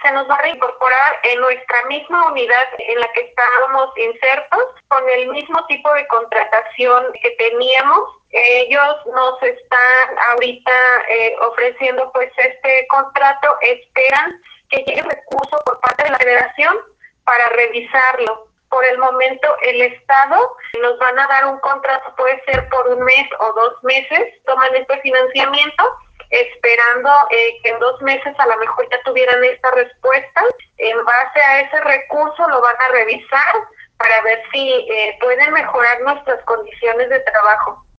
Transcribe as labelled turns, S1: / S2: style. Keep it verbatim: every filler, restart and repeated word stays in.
S1: se nos va a reincorporar en nuestra misma unidad en la que estábamos insertos, con el mismo tipo de contratación que teníamos. Ellos nos están ahorita eh, ofreciendo pues este contrato, esperan que llegue recurso por parte de la Federación para revisarlo. Por el momento el Estado nos van a dar un contrato, puede ser por un mes o dos meses, toman este financiamiento, esperando eh, que en dos meses a lo mejor ya tuvieran esta respuesta. En base a ese recurso lo van a revisar para ver si eh, pueden mejorar nuestras condiciones de trabajo.